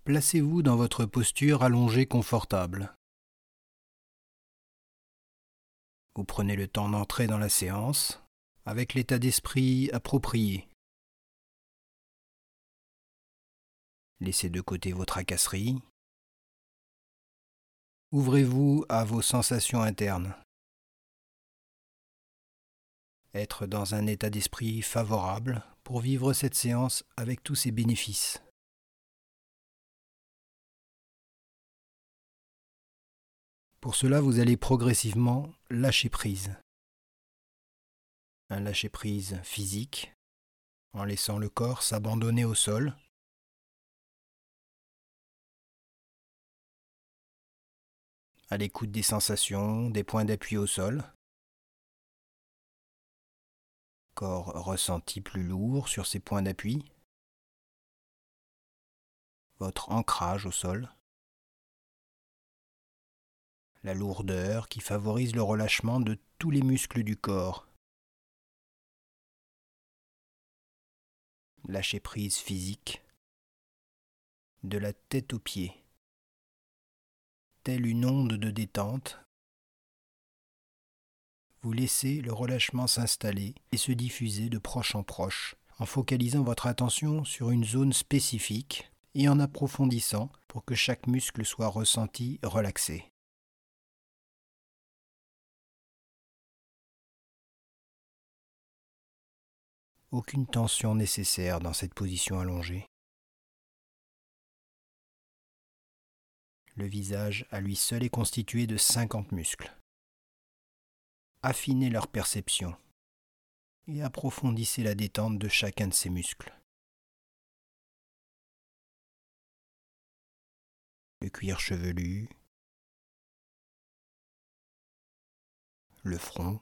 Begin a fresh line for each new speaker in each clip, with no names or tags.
Placez-vous dans votre posture allongée confortable. Vous prenez le temps d'entrer dans la séance avec l'état d'esprit approprié. Laissez de côté vos tracasseries. Ouvrez-vous à vos sensations internes. Être dans un état d'esprit favorable pour vivre cette séance avec tous ses bénéfices. Pour cela, vous allez progressivement lâcher prise. Un lâcher-prise physique, en laissant le corps s'abandonner au sol. À l'écoute des sensations, des points d'appui au sol. Corps ressenti plus lourd sur ces points d'appui. Votre ancrage au sol. La lourdeur qui favorise le relâchement de tous les muscles du corps. Lâcher prise physique. De la tête aux pieds. Telle une onde de détente, vous laissez le relâchement s'installer et se diffuser de proche en proche, en focalisant votre attention sur une zone spécifique et en approfondissant pour que chaque muscle soit ressenti relaxé. Aucune tension nécessaire dans cette position allongée. Le visage à lui seul est constitué de 50 muscles. Affinez leur perception et approfondissez la détente de chacun de ces muscles. Le cuir chevelu, le front,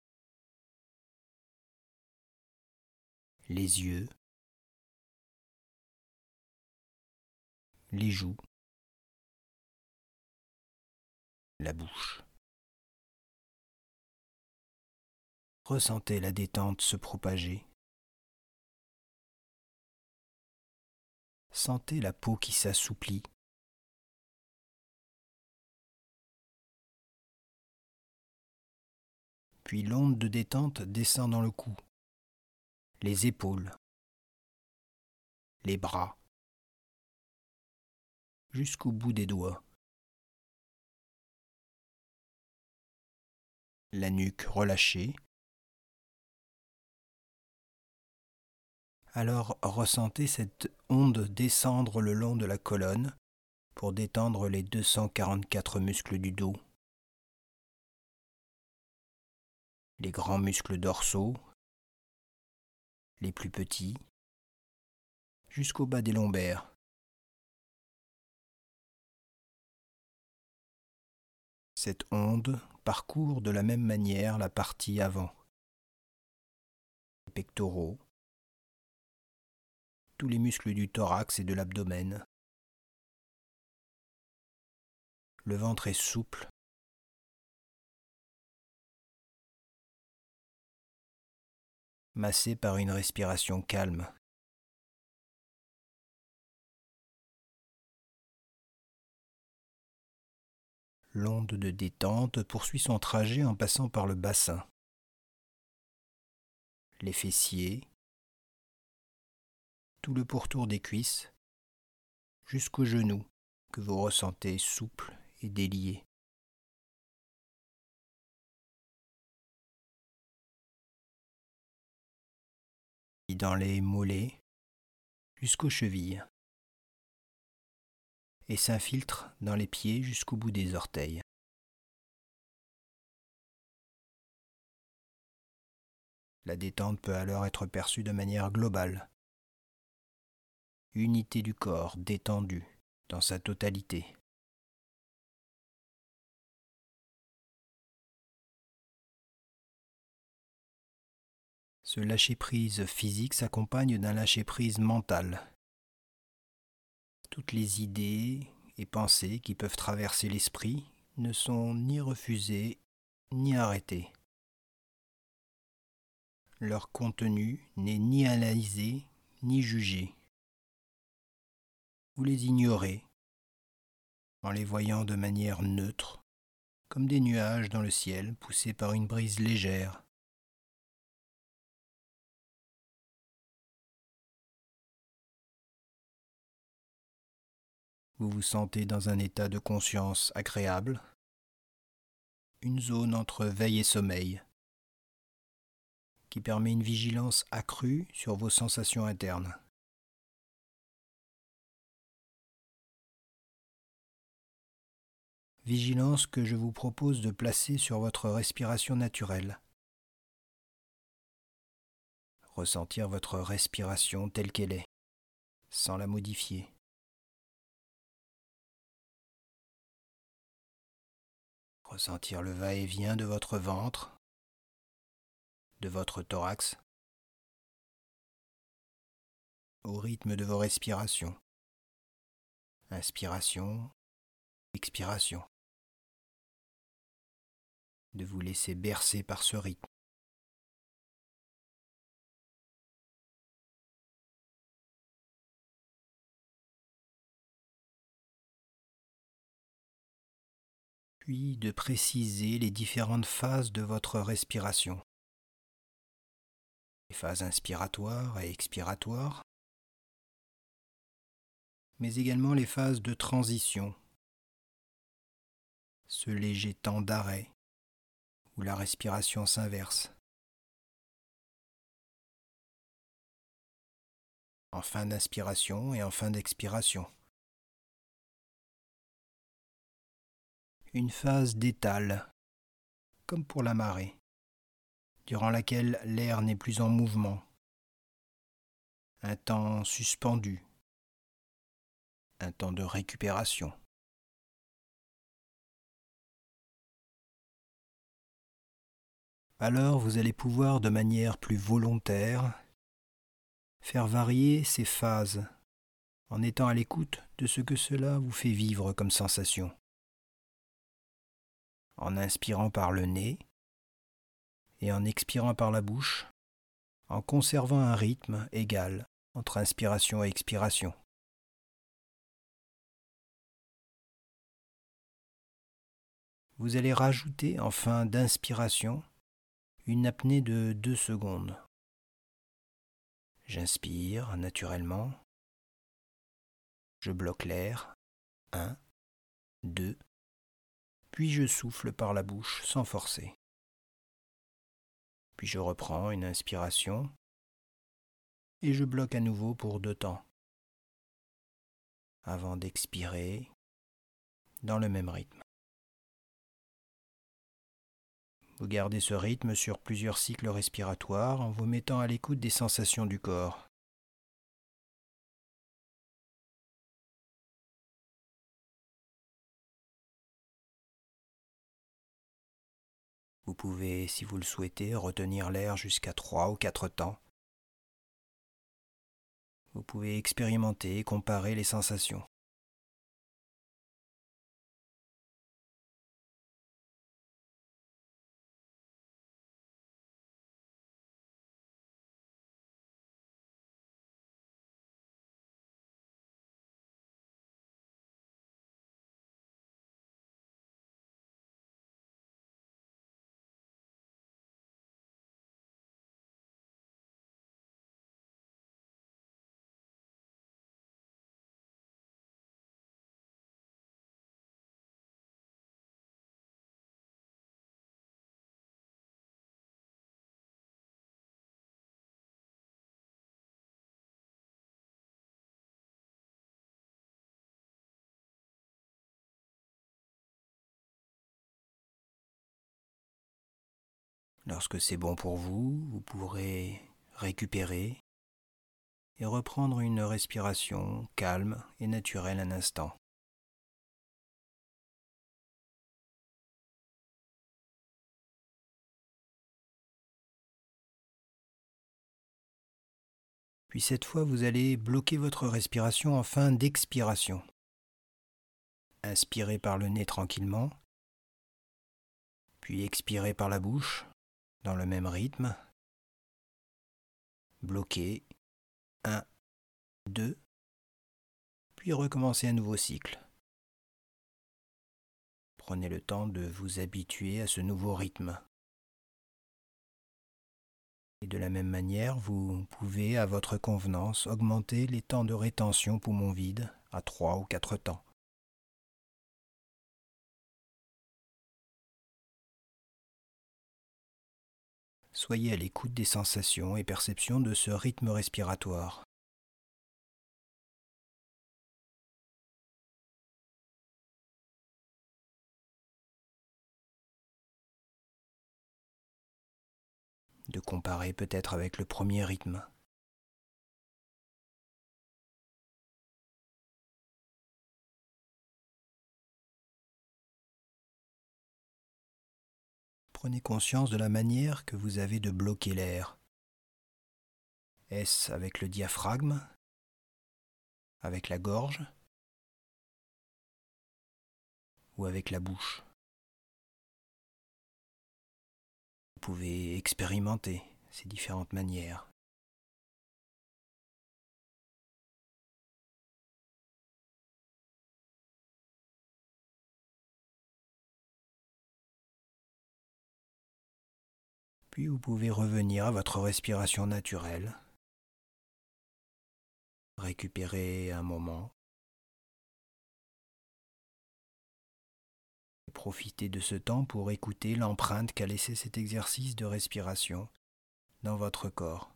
les yeux, les joues, la bouche. Ressentez la détente se propager. Sentez la peau qui s'assouplit. Puis l'onde de détente descend dans le cou, les épaules, les bras, jusqu'au bout des doigts. La nuque relâchée. Alors ressentez cette onde descendre le long de la colonne pour détendre les 244 muscles du dos, les grands muscles dorsaux, les plus petits, jusqu'au bas des lombaires. Cette onde parcourt de la même manière la partie avant, les pectoraux, tous les muscles du thorax et de l'abdomen. Le ventre est souple. Massé par une respiration calme. L'onde de détente poursuit son trajet en passant par le bassin, les fessiers, tout le pourtour des cuisses, jusqu'aux genoux que vous ressentez souples et déliés. Et dans les mollets, jusqu'aux chevilles, et s'infiltre dans les pieds jusqu'au bout des orteils. La détente peut alors être perçue de manière globale. Unité du corps détendue dans sa totalité. Ce lâcher-prise physique s'accompagne d'un lâcher-prise mental. Toutes les idées et pensées qui peuvent traverser l'esprit ne sont ni refusées ni arrêtées. Leur contenu n'est ni analysé ni jugé. Vous les ignorez en les voyant de manière neutre, comme des nuages dans le ciel poussés par une brise légère. Vous vous sentez dans un état de conscience agréable, une zone entre veille et sommeil, qui permet une vigilance accrue sur vos sensations internes. Vigilance que je vous propose de placer sur votre respiration naturelle. Ressentir votre respiration telle qu'elle est, sans la modifier. Ressentir le va-et-vient de votre ventre, de votre thorax, au rythme de vos respirations. Inspiration, expiration. De vous laisser bercer par ce rythme. Puis de préciser les différentes phases de votre respiration. Les phases inspiratoires et expiratoires, mais également les phases de transition, ce léger temps d'arrêt où la respiration s'inverse. En fin d'inspiration et en fin d'expiration. Une phase d'étale, comme pour la marée, durant laquelle l'air n'est plus en mouvement. Un temps suspendu, un temps de récupération. Alors vous allez pouvoir de manière plus volontaire faire varier ces phases en étant à l'écoute de ce que cela vous fait vivre comme sensation. En inspirant par le nez et en expirant par la bouche, en conservant un rythme égal entre inspiration et expiration. Vous allez rajouter en fin d'inspiration une apnée de 2 secondes. J'inspire naturellement. Je bloque l'air. 1, 2. Puis je souffle par la bouche sans forcer. Puis je reprends une inspiration et je bloque à nouveau pour 2 temps. Avant d'expirer dans le même rythme. Vous gardez ce rythme sur plusieurs cycles respiratoires en vous mettant à l'écoute des sensations du corps. Vous pouvez, si vous le souhaitez, retenir l'air jusqu'à 3 ou 4 temps. Vous pouvez expérimenter et comparer les sensations. Lorsque c'est bon pour vous, vous pourrez récupérer et reprendre une respiration calme et naturelle un instant. Puis cette fois, vous allez bloquer votre respiration en fin d'expiration. Inspirez par le nez tranquillement, puis expirez par la bouche dans le même rythme. Bloquez. 1, 2. puis recommencez un nouveau cycle. Prenez le temps de vous habituer à ce nouveau rythme. Et de la même manière, vous pouvez, à votre convenance, augmenter les temps de rétention poumon vide à 3 ou 4 temps. Soyez à l'écoute des sensations et perceptions de ce rythme respiratoire. De comparer peut-être avec le premier rythme. Prenez conscience de la manière que vous avez de bloquer l'air. Est-ce avec le diaphragme, avec la gorge ou avec la bouche? Vous pouvez expérimenter ces différentes manières. Puis vous pouvez revenir à votre respiration naturelle. Récupérer un moment. Et profitez de ce temps pour écouter l'empreinte qu'a laissé cet exercice de respiration dans votre corps.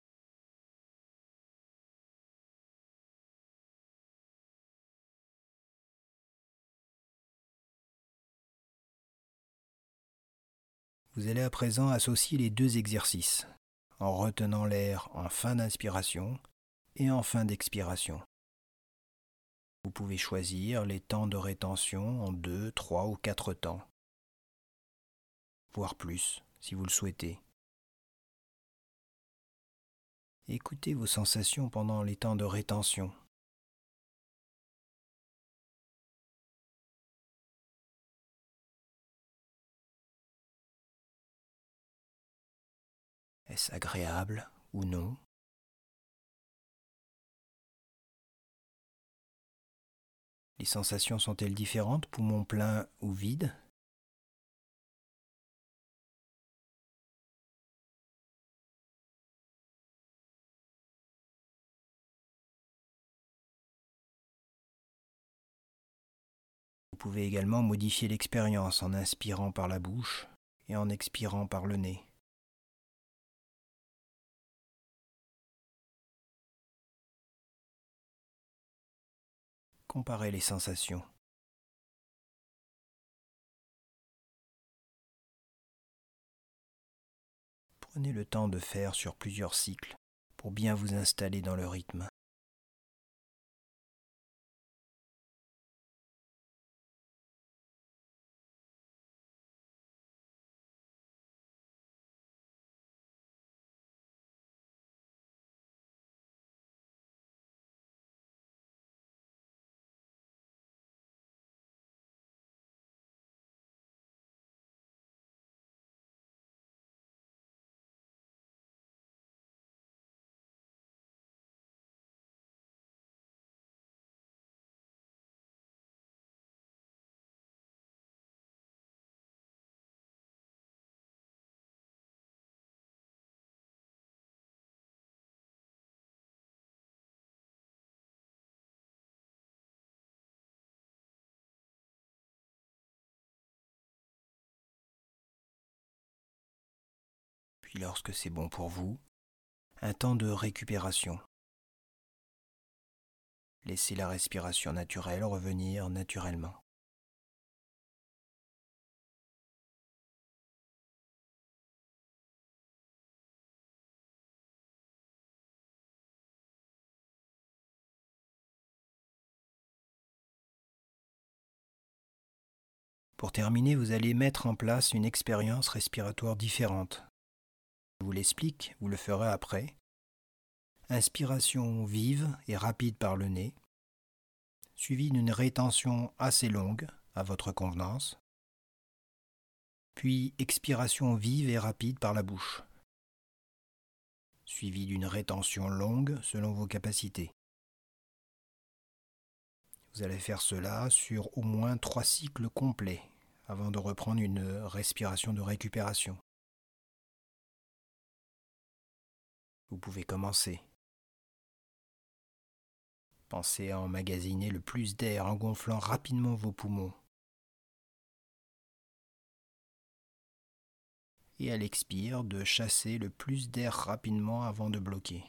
Vous allez à présent associer les deux exercices, en retenant l'air en fin d'inspiration et en fin d'expiration. Vous pouvez choisir les temps de rétention en 2, 3 ou 4 temps, voire plus si vous le souhaitez. Écoutez vos sensations pendant les temps de rétention. Est-ce agréable ou non? Les sensations sont-elles différentes, poumon plein ou vide? Vous pouvez également modifier l'expérience en inspirant par la bouche et en expirant par le nez. Comparez les sensations. Prenez le temps de faire sur plusieurs cycles pour bien vous installer dans le rythme. Puis lorsque c'est bon pour vous, un temps de récupération. Laissez la respiration naturelle revenir naturellement. Pour terminer, vous allez mettre en place une expérience respiratoire différente. Je vous l'explique, vous le ferez après. Inspiration vive et rapide par le nez, suivie d'une rétention assez longue à votre convenance, puis expiration vive et rapide par la bouche, suivie d'une rétention longue selon vos capacités. Vous allez faire cela sur au moins 3 cycles complets avant de reprendre une respiration de récupération. Vous pouvez commencer. Pensez à emmagasiner le plus d'air en gonflant rapidement vos poumons. Et à l'expire, de chasser le plus d'air rapidement avant de bloquer.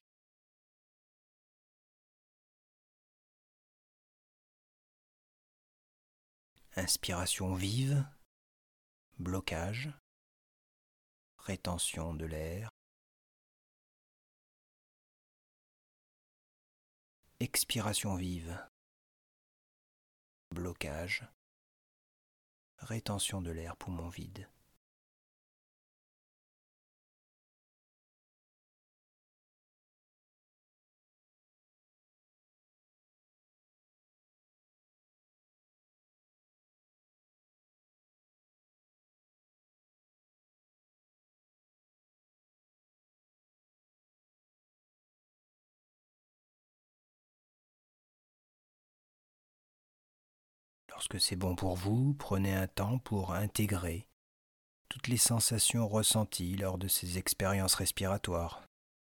Inspiration vive, blocage, rétention de l'air. Expiration vive, blocage, rétention de l'air, poumon vide. Lorsque c'est bon pour vous, prenez un temps pour intégrer toutes les sensations ressenties lors de ces expériences respiratoires.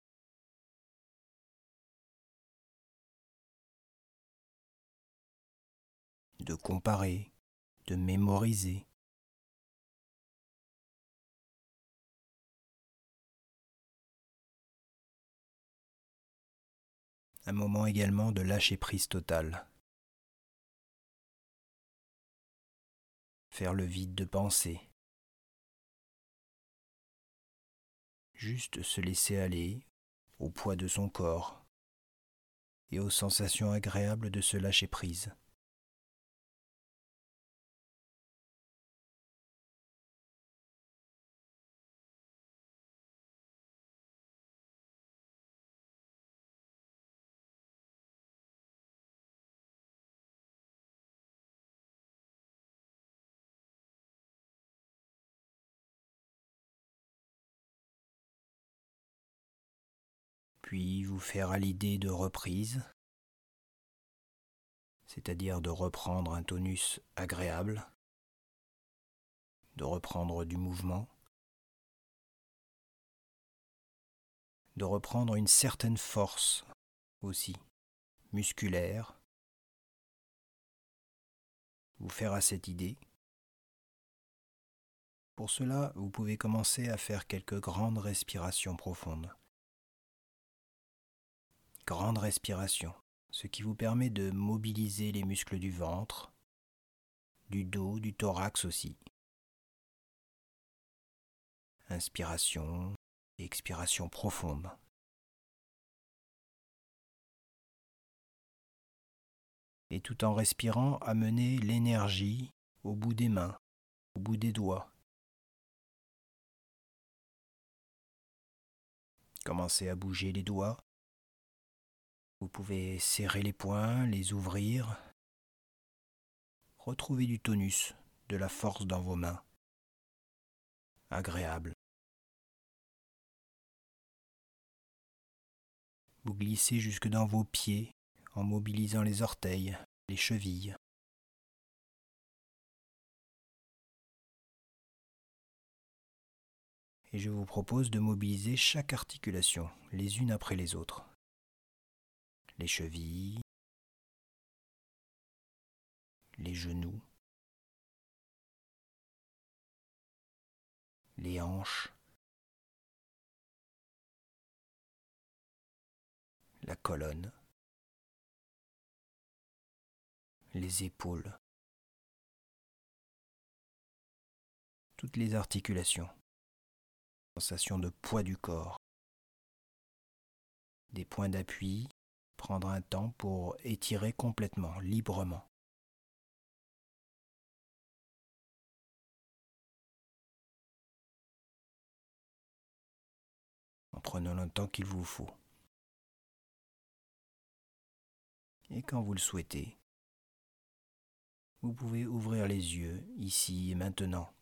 De comparer, de mémoriser. Un moment également de lâcher prise totale. Faire le vide de pensée. Juste se laisser aller au poids de son corps et aux sensations agréables de ce lâcher prise. Puis vous faire à l'idée de reprise, c'est-à-dire de reprendre un tonus agréable, de reprendre du mouvement, de reprendre une certaine force aussi, musculaire, vous faire à cette idée. Pour cela, vous pouvez commencer à faire quelques grandes respirations profondes. Grande respiration, ce qui vous permet de mobiliser les muscles du ventre, du dos, du thorax aussi. Inspiration et expiration profonde. Et tout en respirant, amener l'énergie au bout des mains, au bout des doigts. Commencez à bouger les doigts. Vous pouvez serrer les poings, les ouvrir. Retrouvez du tonus, de la force dans vos mains. Agréable. Vous glissez jusque dans vos pieds en mobilisant les orteils, les chevilles. Et je vous propose de mobiliser chaque articulation, les unes après les autres. Les chevilles, les genoux, les hanches, la colonne, les épaules, toutes les articulations, sensation de poids du corps, des points d'appui, prendre un temps pour étirer complètement, librement. En prenant le temps qu'il vous faut. Et quand vous le souhaitez, vous pouvez ouvrir les yeux ici et maintenant.